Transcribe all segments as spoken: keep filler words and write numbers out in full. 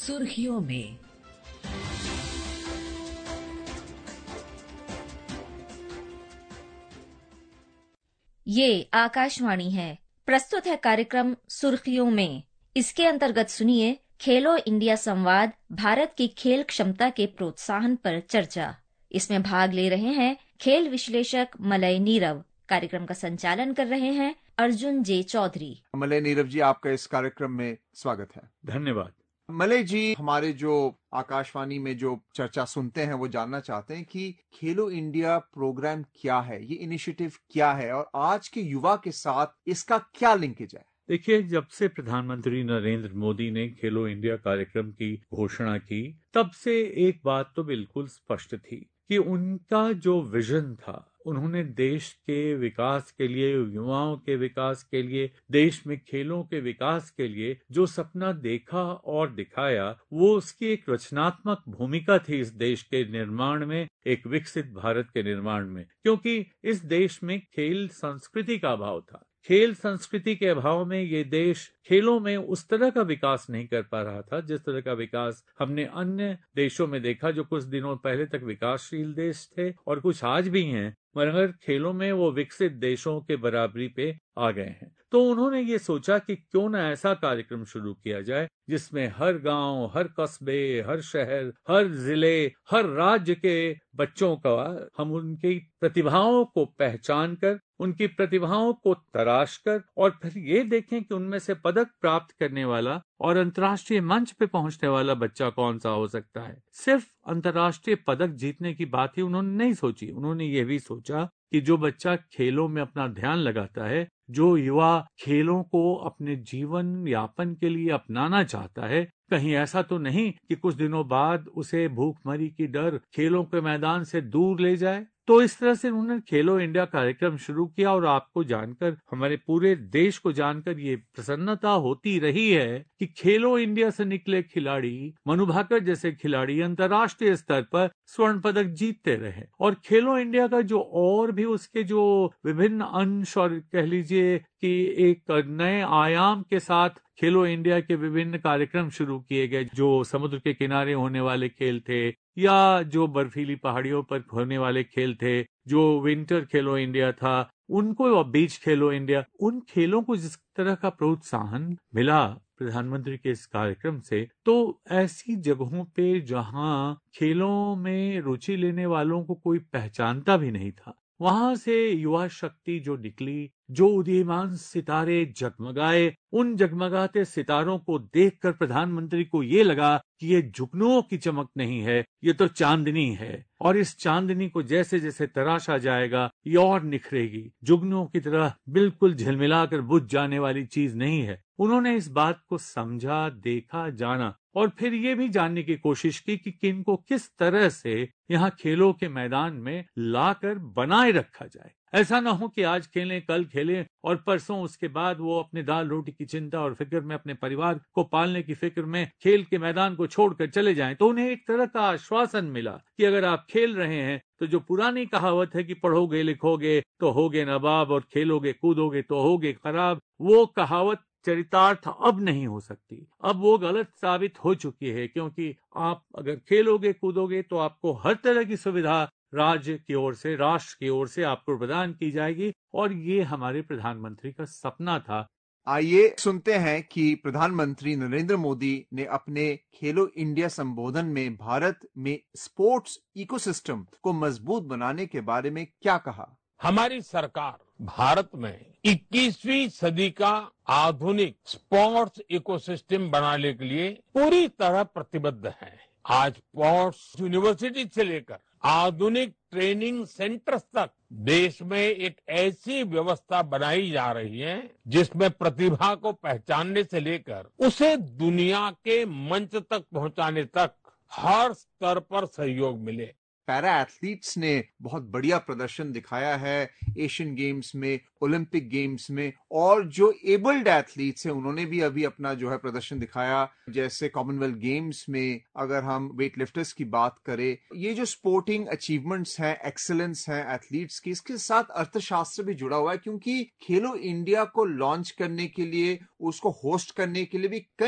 सुर्खियों में। ये आकाशवाणी है। प्रस्तुत है कार्यक्रम सुर्खियों में। इसके अंतर्गत सुनिए खेलो इंडिया संवाद, भारत की खेल क्षमता के प्रोत्साहन पर चर्चा। इसमें भाग ले रहे हैं खेल विश्लेषक मलय नीरव। कार्यक्रम का संचालन कर रहे हैं अर्जुन जे चौधरी। मलय नीरव जी, आपका इस कार्यक्रम में स्वागत है। धन्यवाद। मलय जी, हमारे जो आकाशवाणी में जो चर्चा सुनते हैं वो जानना चाहते हैं कि खेलो इंडिया प्रोग्राम क्या है, ये इनिशिएटिव क्या है और आज के युवा के साथ इसका क्या लिंकेज है। देखिए, जब से प्रधानमंत्री नरेंद्र मोदी ने खेलो इंडिया कार्यक्रम की घोषणा की, तब से एक बात तो बिल्कुल स्पष्ट थी कि उनका जो विजन था, उन्होंने देश के विकास के लिए, युवाओं के विकास के लिए, देश में खेलों के विकास के लिए जो सपना देखा और दिखाया, वो उसकी एक रचनात्मक भूमिका थी इस देश के निर्माण में, एक विकसित भारत के निर्माण में। क्योंकि इस देश में खेल संस्कृति का अभाव था। खेल संस्कृति के अभाव में ये देश खेलों में उस तरह का विकास नहीं कर पा रहा था जिस तरह का विकास हमने अन्य देशों में देखा, जो कुछ दिनों पहले तक विकासशील देश थे और कुछ आज भी हैं, मगर खेलों में वो विकसित देशों के बराबरी पे आ गए हैं। तो उन्होंने ये सोचा कि क्यों न ऐसा कार्यक्रम शुरू किया जाए जिसमें हर गांव, हर कस्बे, हर शहर, हर जिले, हर राज्य के बच्चों का हम उनकी प्रतिभाओं को पहचान कर, उनकी प्रतिभाओं को तराश कर और फिर ये देखें कि उनमें से पदक प्राप्त करने वाला और अंतर्राष्ट्रीय मंच पे पहुंचने वाला बच्चा कौन सा हो सकता है। सिर्फ अंतर्राष्ट्रीय पदक जीतने की बात ही उन्होंने नहीं सोची, उन्होंने ये भी सोचा कि जो बच्चा खेलों में अपना ध्यान लगाता है, जो युवा खेलों को अपने जीवन यापन के लिए अपनाना चाहता है, कहीं ऐसा तो नहीं कि कुछ दिनों बाद उसे भूखमरी की डर खेलों के मैदान से दूर ले जाए। तो इस तरह से उन्होंने खेलो इंडिया कार्यक्रम शुरू किया और आपको जानकर, हमारे पूरे देश को जानकर ये प्रसन्नता होती रही है कि खेलो इंडिया से निकले खिलाड़ी, मनु भाकर जैसे खिलाड़ी अंतर्राष्ट्रीय स्तर पर स्वर्ण पदक जीतते रहे। और खेलो इंडिया का जो और भी उसके जो विभिन्न अंश और कह लीजिए कि एक नए आयाम के साथ खेलो इंडिया के विभिन्न कार्यक्रम शुरू किए गए, जो समुद्र के किनारे होने वाले खेल थे या जो बर्फीली पहाड़ियों पर होने वाले खेल थे, जो विंटर खेलो इंडिया था, उनको बीच खेलो इंडिया, उन खेलों को जिस तरह का प्रोत्साहन मिला प्रधानमंत्री के इस कार्यक्रम से, तो ऐसी जगहों पे जहां खेलों में रुचि लेने वालों को कोई पहचानता भी नहीं था, वहां से युवा शक्ति जो निकली, जो उदीयमान सितारे जगमगाए, उन जगमगाते सितारों को देखकर प्रधानमंत्री को ये लगा कि ये जुगनुओं की चमक नहीं है, ये तो चांदनी है। और इस चांदनी को जैसे जैसे तराशा जाएगा ये और निखरेगी, जुगनुओं की तरह बिल्कुल झिलमिलाकर बुझ जाने वाली चीज नहीं है। उन्होंने इस बात को समझा, देखा, जाना और फिर ये भी जानने की कोशिश की कि किनको किस तरह से यहाँ खेलों के मैदान में लाकर बनाए रखा जाए। ऐसा ना हो कि आज खेलें, कल खेलें और परसों उसके बाद वो अपने दाल रोटी की चिंता और फिक्र में, अपने परिवार को पालने की फिक्र में खेल के मैदान को छोड़कर चले जाएं। तो उन्हें एक तरह का आश्वासन मिला कि अगर आप खेल रहे हैं तो जो पुरानी कहावत है कि पढ़ोगे लिखोगे तो होगे नवाब और खेलोगे कूदोगे तो होगे खराब, वो कहावत चरितार्थ अब नहीं हो सकती। अब वो गलत साबित हो चुकी है, क्योंकि आप अगर खेलोगे कूदोगे तो आपको हर तरह की सुविधा राज्य की ओर से, राष्ट्र की ओर से आपको प्रदान की जाएगी और ये हमारे प्रधानमंत्री का सपना था। आइए सुनते हैं कि प्रधानमंत्री नरेंद्र मोदी ने अपने खेलो इंडिया संबोधन में भारत में स्पोर्ट्स इकोसिस्टम को मजबूत बनाने के बारे में क्या कहा। हमारी सरकार भारत में इक्कीसवीं सदी का आधुनिक स्पोर्ट्स इकोसिस्टम बनाने के लिए पूरी तरह प्रतिबद्ध है। आज स्पोर्ट्स यूनिवर्सिटी से लेकर आधुनिक ट्रेनिंग सेंटर्स तक देश में एक ऐसी व्यवस्था बनाई जा रही है जिसमें प्रतिभा को पहचानने से लेकर उसे दुनिया के मंच तक पहुंचाने तक हर स्तर पर सहयोग मिले। पैरा एथलीट्स ने बहुत बढ़िया प्रदर्शन दिखाया है एशियन गेम्स में, ओलंपिक गेम्स में, और जो एबल्ड एथलीट्स हैं उन्होंने भी अभी अपना जो है प्रदर्शन दिखाया। जैसे कॉमनवेल्थ गेम्स में अगर हम वेट लिफ्टर्स की बात करें, ये जो स्पोर्टिंग अचीवमेंट्स हैं, एक्सेलेंस हैं एथलीट्स की, इसके साथ अर्थशास्त्र भी जुड़ा हुआ है, क्योंकि खेलो इंडिया को लॉन्च करने के लिए, उसको होस्ट करने के लिए भी कई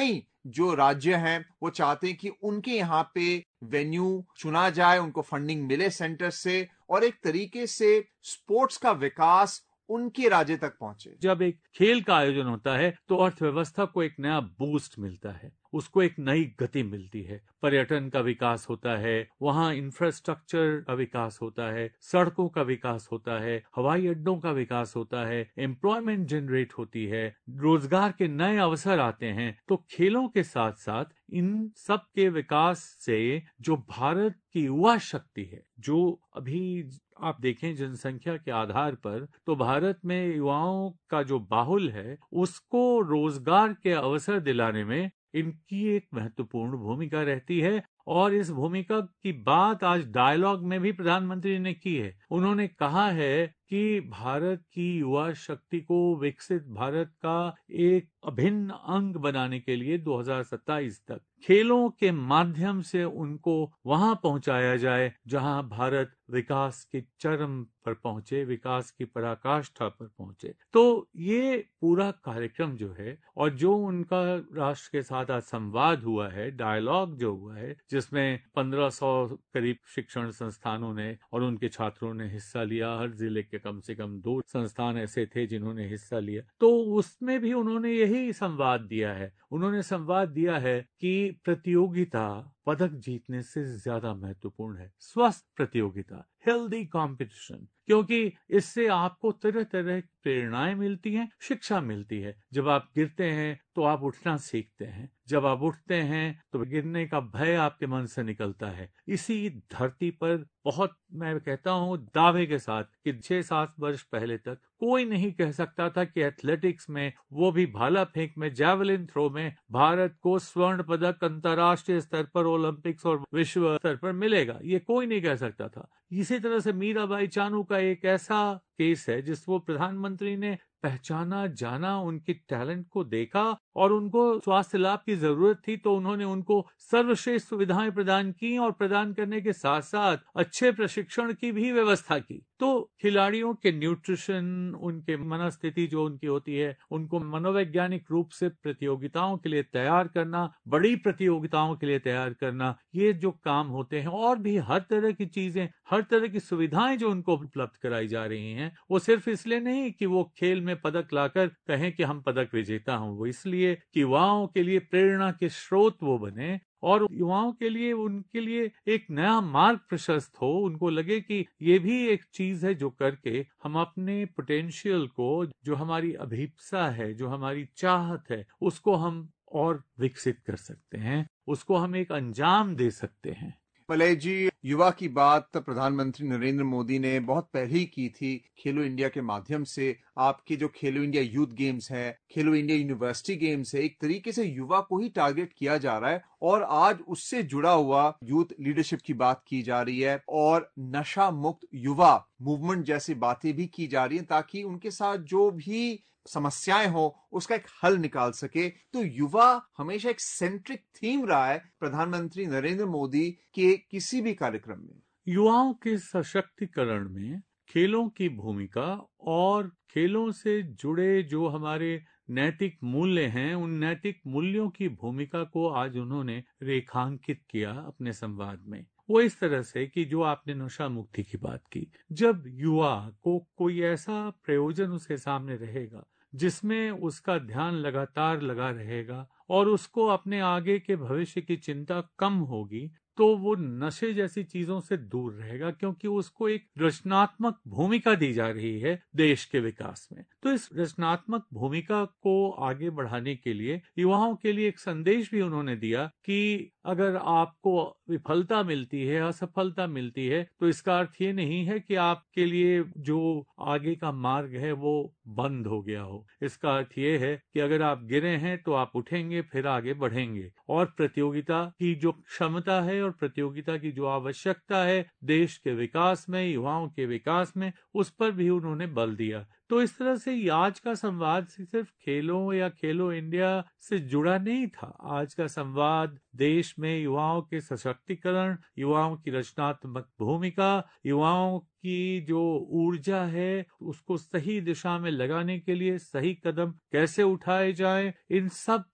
जो राज्य हैं वो चाहते हैं कि उनके यहाँ पे वेन्यू चुना जाए, उनको फंडिंग मिले सेंटर से और एक तरीके से स्पोर्ट्स का विकास उनके राज्य तक पहुंचे। जब एक खेल का आयोजन होता है तो अर्थव्यवस्था को एक नया बूस्ट मिलता है, उसको एक नई गति मिलती है, पर्यटन का विकास होता है, वहां इंफ्रास्ट्रक्चर का विकास होता है, सड़कों का विकास होता है, हवाई अड्डों का विकास होता है, एम्प्लॉयमेंट जनरेट होती है, रोजगार के नए अवसर आते हैं। तो खेलों के साथ साथ इन सब के विकास से जो भारत की युवा शक्ति है, जो अभी आप देखें जनसंख्या के आधार पर तो भारत में युवाओं का जो बाहुल है उसको रोजगार के अवसर दिलाने में इनकी एक महत्वपूर्ण भूमिका रहती है। और इस भूमिका की बात आज डायलॉग में भी प्रधानमंत्री ने की है। उन्होंने कहा है कि भारत की युवा शक्ति को विकसित भारत का एक अभिन्न अंग बनाने के लिए दो हज़ार सत्ताईस तक खेलों के माध्यम से उनको वहां पहुंचाया जाए जहां भारत विकास के चरम पर पहुंचे, विकास की पराकाष्ठा पर पहुंचे। तो ये पूरा कार्यक्रम जो है और जो उनका राष्ट्र के साथ आज संवाद हुआ है, डायलॉग जो हुआ है, जिसमें पंद्रह सौ करीब शिक्षण संस्थानों ने और उनके छात्रों ने हिस्सा लिया, हर जिले के कम से कम दो संस्थान ऐसे थे जिन्होंने हिस्सा लिया, तो उसमें भी उन्होंने यही संवाद दिया है। उन्होंने संवाद दिया है कि प्रतियोगिता पदक जीतने से ज्यादा महत्वपूर्ण है, स्वस्थ प्रतियोगिता, हेल्दी कंपटीशन, क्योंकि इससे आपको तरह तरह की प्रेरणाएं मिलती हैं, शिक्षा मिलती है। जब आप गिरते हैं तो आप उठना सीखते हैं, जब आप उठते हैं तो गिरने का भय आपके मन से निकलता है। इसी धरती पर बहुत, मैं कहता हूं दावे के साथ कि छह सात वर्ष पहले तक कोई नहीं कह सकता था कि एथलेटिक्स में, वो भी भाला फेंक में, जैवलिन थ्रो में भारत को स्वर्ण पदक अंतर्राष्ट्रीय स्तर पर, ओलंपिक्स और विश्व स्तर पर मिलेगा, ये कोई नहीं कह सकता था। इसी तरह से मीराबाई चानू का एक ऐसा केस है जिसको प्रधानमंत्री ने पहचाना, जाना, उनके टैलेंट को देखा और उनको स्वास्थ्य लाभ की जरूरत थी तो उन्होंने उनको सर्वश्रेष्ठ सुविधाएं प्रदान की और प्रदान करने के साथ साथ अच्छे प्रशिक्षण की भी व्यवस्था की। तो खिलाड़ियों के न्यूट्रिशन, उनके मनस्थिति जो उनकी होती है, उनको मनोवैज्ञानिक रूप से प्रतियोगिताओं के लिए तैयार करना, बड़ी प्रतियोगिताओं के लिए तैयार करना, ये जो काम होते हैं और भी हर तरह की चीजें, हर तरह की सुविधाएं जो उनको उपलब्ध कराई जा रही हैं, वो सिर्फ इसलिए नहीं कि वो खेल में पदक लाकर कहें कि हम पदक विजेता हूं, वो इसलिए कि युवाओं के लिए प्रेरणा के स्रोत वो बने और युवाओं के लिए, उनके लिए एक नया मार्ग प्रशस्त हो, उनको लगे कि ये भी एक चीज है जो करके हम अपने पोटेंशियल को, जो हमारी अभिप्सा है, जो हमारी चाहत है, उसको हम और विकसित कर सकते हैं, उसको हम एक अंजाम दे सकते हैं। मलय जी, युवा की बात प्रधानमंत्री नरेंद्र मोदी ने बहुत पहले ही की थी। खेलो इंडिया के माध्यम से आपके जो खेलो इंडिया यूथ गेम्स है, खेलो इंडिया यूनिवर्सिटी गेम्स है, एक तरीके से युवा को ही टारगेट किया जा रहा है और आज उससे जुड़ा हुआ यूथ लीडरशिप की बात की जा रही है और नशा मुक्त युवा मूवमेंट जैसी बातें भी की जा रही हैं ताकि उनके साथ जो भी समस्याएं हो उसका एक हल निकाल सके। तो युवा हमेशा एक सेंट्रिक थीम रहा है प्रधानमंत्री नरेंद्र मोदी के किसी भी कार्यक्रम में। युवाओं के सशक्तिकरण में खेलों की भूमिका और खेलों से जुड़े जो हमारे नैतिक मूल्य हैं, उन नैतिक मूल्यों की भूमिका को आज उन्होंने रेखांकित किया अपने संवाद में। वो इस तरह से कि जो आपने नशा मुक्ति की बात की, जब युवा को कोई ऐसा प्रयोजन उसके सामने रहेगा जिसमें उसका ध्यान लगातार लगा रहेगा और उसको अपने आगे के भविष्य की चिंता कम होगी, तो वो नशे जैसी चीजों से दूर रहेगा, क्योंकि उसको एक रचनात्मक भूमिका दी जा रही है देश के विकास में। तो इस रचनात्मक भूमिका को आगे बढ़ाने के लिए युवाओं के लिए एक संदेश भी उन्होंने दिया कि अगर आपको विफलता मिलती है, असफलता मिलती है, तो इसका अर्थ ये नहीं है कि आपके लिए जो आगे का मार्ग है वो बंद हो गया हो। इसका अर्थ ये है कि अगर आप गिरे हैं तो आप उठेंगे, फिर आगे बढ़ेंगे। और प्रतियोगिता की जो क्षमता है और प्रतियोगिता की जो आवश्यकता है देश के विकास में, युवाओं के विकास में, उस पर भी उन्होंने बल दिया। तो इस तरह से आज का संवाद सिर्फ खेलों या खेलो इंडिया से जुड़ा नहीं था। आज का संवाद देश में युवाओं के सशक्तिकरण, युवाओं की रचनात्मक भूमिका, युवाओं की जो ऊर्जा है उसको सही दिशा में लगाने के लिए सही कदम कैसे उठाए जाएं, इन सब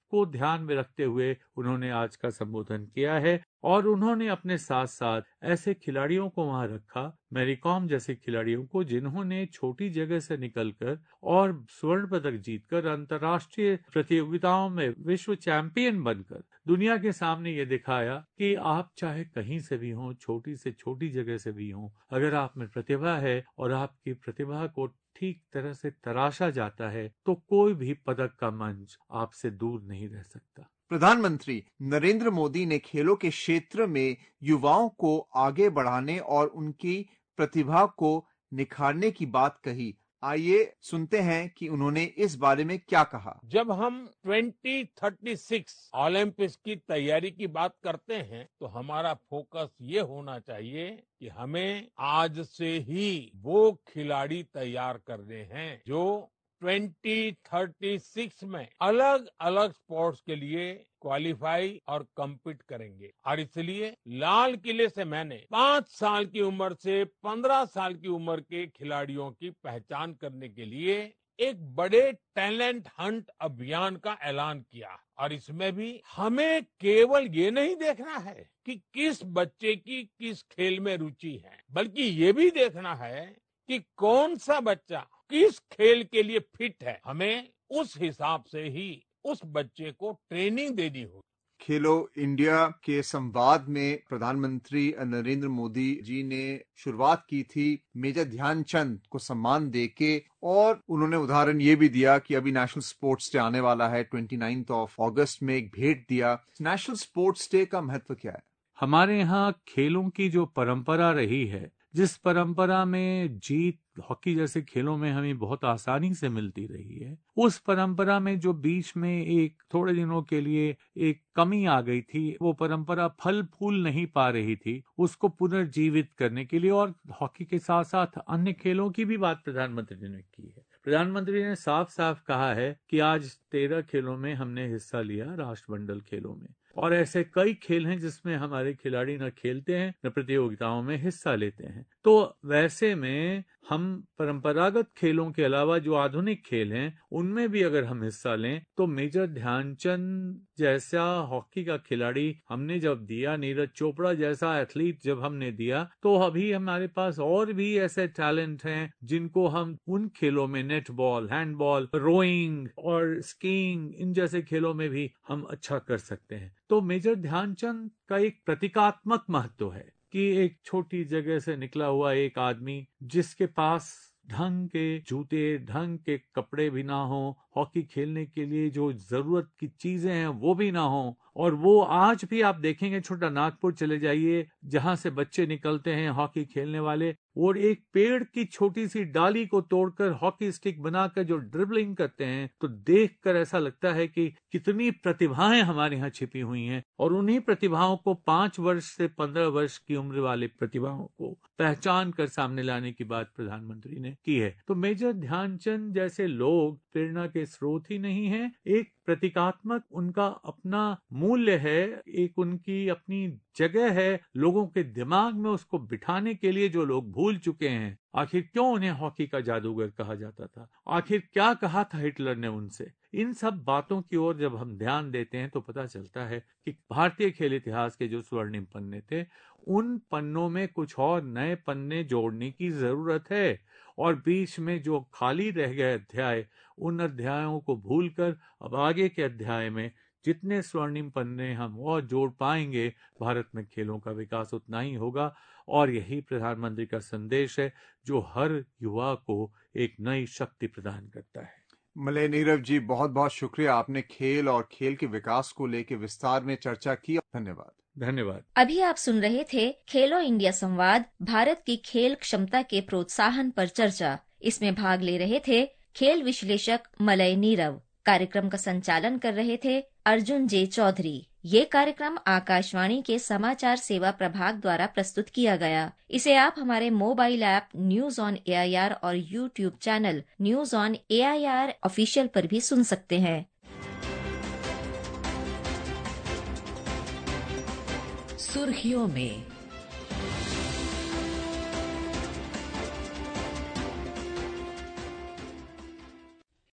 को ध्यान में रखते हुए उन्होंने आज का संबोधन किया है और उन्होंने अपने साथ साथ ऐसे खिलाड़ियों को वहां रखा, मैरी कॉम जैसे खिलाड़ियों को, जिन्होंने छोटी जगह से निकलकर और स्वर्ण पदक जीतकर अंतर्राष्ट्रीय प्रतियोगिताओं में विश्व चैंपियन बनकर दुनिया के सामने ये दिखाया कि आप चाहे कहीं से भी हों, छोटी से छोटी जगह से भी हों, अगर आप में प्रतिभा है और आपकी प्रतिभा को ठीक तरह से तराशा जाता है तो कोई भी पदक का मंच आपसे दूर नहीं रह सकता। प्रधानमंत्री नरेंद्र मोदी ने खेलों के क्षेत्र में युवाओं को आगे बढ़ाने और उनकी प्रतिभा को निखारने की बात कही। आइए सुनते हैं कि उन्होंने इस बारे में क्या कहा। जब हम ट्वेंटी थर्टी सिक्स ओलंपिक्स की तैयारी की बात करते हैं तो हमारा फोकस ये होना चाहिए कि हमें आज से ही वो खिलाड़ी तैयार करने हैं जो ट्वेंटी थर्टी सिक्स में अलग अलग स्पोर्ट्स के लिए क्वालिफाई और कम्पीट करेंगे। और इसलिए लाल किले से मैंने पांच साल की उम्र से पंद्रह साल की उम्र के खिलाड़ियों की पहचान करने के लिए एक बड़े टैलेंट हंट अभियान का ऐलान किया। और इसमें भी हमें केवल ये नहीं देखना है कि किस बच्चे की किस खेल में रुचि है, बल्कि ये भी देखना है कि कौन सा बच्चा किस खेल के लिए फिट है। हमें उस हिसाब से ही उस बच्चे को ट्रेनिंग देनी होगी। खेलो इंडिया के संवाद में प्रधानमंत्री नरेंद्र मोदी जी ने शुरुआत की थी मेजर ध्यानचंद को सम्मान देके, और उन्होंने उदाहरण ये भी दिया कि अभी नेशनल स्पोर्ट्स डे आने वाला है, ट्वेंटी नाइन्थ ऑफ अगस्त में एक भेंट दिया। नेशनल स्पोर्ट्स डे का महत्व क्या है? हमारे यहाँ खेलों की जो परंपरा रही है, जिस परंपरा में जीत हॉकी जैसे खेलों में हमें बहुत आसानी से मिलती रही है, उस परंपरा में जो बीच में एक थोड़े दिनों के लिए एक कमी आ गई थी, वो परंपरा फल फूल नहीं पा रही थी, उसको पुनर्जीवित करने के लिए, और हॉकी के साथ साथ अन्य खेलों की भी बात प्रधानमंत्री ने की है। प्रधानमंत्री ने साफ साफ कहा है कि आज तेरह खेलों में हमने हिस्सा लिया, राष्ट्रमंडल खेलों में, और ऐसे कई खेल हैं जिसमें हमारे खिलाड़ी न खेलते हैं न प्रतियोगिताओं में हिस्सा लेते हैं। तो वैसे में हम परंपरागत खेलों के अलावा जो आधुनिक खेल हैं उनमें भी अगर हम हिस्सा लें तो मेजर ध्यानचंद जैसा हॉकी का खिलाड़ी हमने जब दिया, नीरज चोपड़ा जैसा एथलीट जब हमने दिया, तो अभी हमारे पास और भी ऐसे टैलेंट हैं जिनको हम उन खेलों में, नेटबॉल, हैंडबॉल, रोइंग और स्कीइंग, इन जैसे खेलों में भी हम अच्छा कर सकते हैं। तो मेजर ध्यानचंद का एक प्रतीकात्मक महत्व है कि एक छोटी जगह से निकला हुआ एक आदमी जिसके पास ढंग के जूते, ढंग के कपड़े भी ना हो, हॉकी खेलने के लिए जो जरूरत की चीजें हैं वो भी ना हो, और वो आज भी आप देखेंगे, छोटा नागपुर चले जाइए जहां से बच्चे निकलते हैं हॉकी खेलने वाले, और एक पेड़ की छोटी सी डाली को तोड़कर हॉकी स्टिक बनाकर जो ड्रिबलिंग करते हैं, तो देखकर ऐसा लगता है कि कितनी प्रतिभाएं हमारे यहाँ छिपी हुई हैं। और उन्हीं प्रतिभाओं को, पांच वर्ष से पंद्रह वर्ष की उम्र वाले प्रतिभाओं को पहचान कर सामने लाने की बात प्रधानमंत्री ने की है। तो मेजर ध्यानचंद जैसे लोग प्रेरणा के स्रोत ही नहीं है, एक प्रतीकात्मक उनका अपना मूल्य है, एक उनकी अपनी जगह है, लोगों के दिमाग में उसको बिठाने के लिए जो लोग भूल चुके हैं। आखिर क्यों उन्हें हॉकी का जादूगर कहा जाता था? आखिर क्या कहा था हिटलर ने उनसे? इन सब बातों की ओर जब हम ध्यान देते हैं तो पता चलता है कि भारतीय खेल इतिहास के जो स्वर्णिम पन्ने थे, उन पन्नों में कुछ और नए पन्ने जोड़ने की जरूरत है, और बीच में जो खाली रह गए अध्याय, उन अध्यायों को भूलकर अब आगे के अध्याय में जितने स्वर्णिम पन्ने हम और जोड़ पाएंगे, भारत में खेलों का विकास उतना ही होगा। और यही प्रधानमंत्री का संदेश है जो हर युवा को एक नई शक्ति प्रदान करता है। मलय नीरव जी, बहुत बहुत शुक्रिया, आपने खेल और खेल के विकास को लेकर विस्तार में चर्चा की। धन्यवाद। धन्यवाद। अभी आप सुन रहे थे खेलो इंडिया संवाद, भारत की खेल क्षमता के प्रोत्साहन पर चर्चा। इसमें भाग ले रहे थे खेल विश्लेषक मलय नीरव। कार्यक्रम का संचालन कर रहे थे अर्जुन जे चौधरी। ये कार्यक्रम आकाशवाणी के समाचार सेवा प्रभाग द्वारा प्रस्तुत किया गया। इसे आप हमारे mobile app news on A I R और YouTube channel news on A I R official पर भी सुन सकते हैं। सुर्खियों में